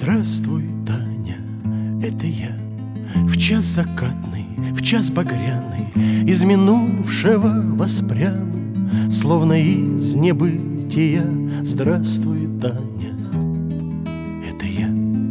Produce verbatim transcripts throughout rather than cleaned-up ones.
Здравствуй, Таня, это я. В час закатный, в час багряный из минувшего воспряну, словно из небытия. Здравствуй, Таня, это я.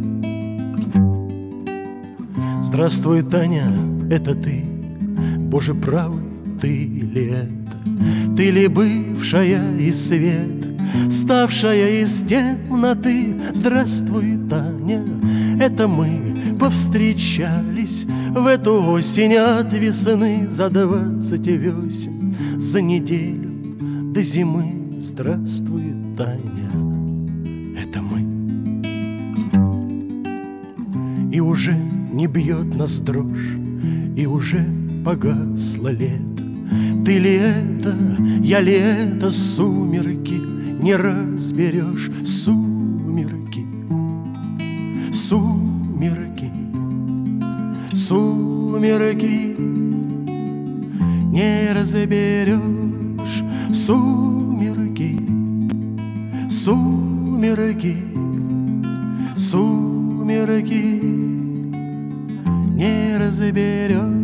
Здравствуй, Таня, это ты. Боже правый, ты ли это? Ты ли бывшая из свет, ставшая из темноты? Здравствуй, Таня, это мы повстречались в эту осень от весны за двадцать весен, за неделю до зимы. Здравствуй, Таня, это мы. И уже не бьет нас дрожь, и уже погасло лето. Ты ли это, я ли это? Сумерки не разберешь, сумерки, сумерки, сумерки не разберешь, сумерки, сумерки, сумерки не разберешь.